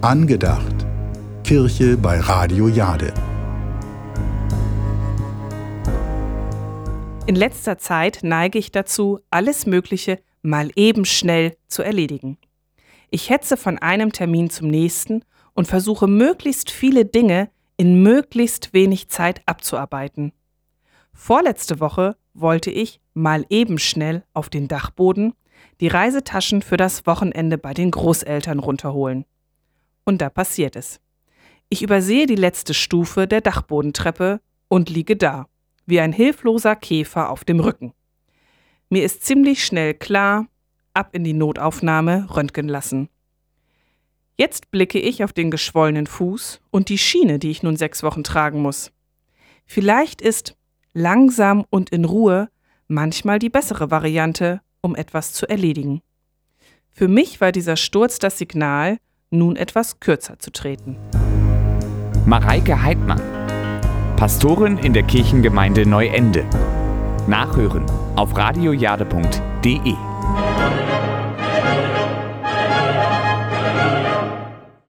Angedacht. Kirche bei Radio Jade. In letzter Zeit neige ich dazu, alles Mögliche mal eben schnell zu erledigen. Ich hetze von einem Termin zum nächsten und versuche möglichst viele Dinge in möglichst wenig Zeit abzuarbeiten. Vorletzte Woche wollte ich mal eben schnell auf den Dachboden die Reisetaschen für das Wochenende bei den Großeltern runterholen. Und da passiert es. Ich übersehe die letzte Stufe der Dachbodentreppe und liege da, wie ein hilfloser Käfer auf dem Rücken. Mir ist ziemlich schnell klar, ab in die Notaufnahme, röntgen lassen. Jetzt blicke ich auf den geschwollenen Fuß und die Schiene, die ich nun 6 Wochen tragen muss. Vielleicht ist langsam und in Ruhe manchmal die bessere Variante, um etwas zu erledigen. Für mich war dieser Sturz das Signal, nun etwas kürzer zu treten. Mareike Heidmann, Pastorin in der Kirchengemeinde Neuende. Nachhören auf radiojade.de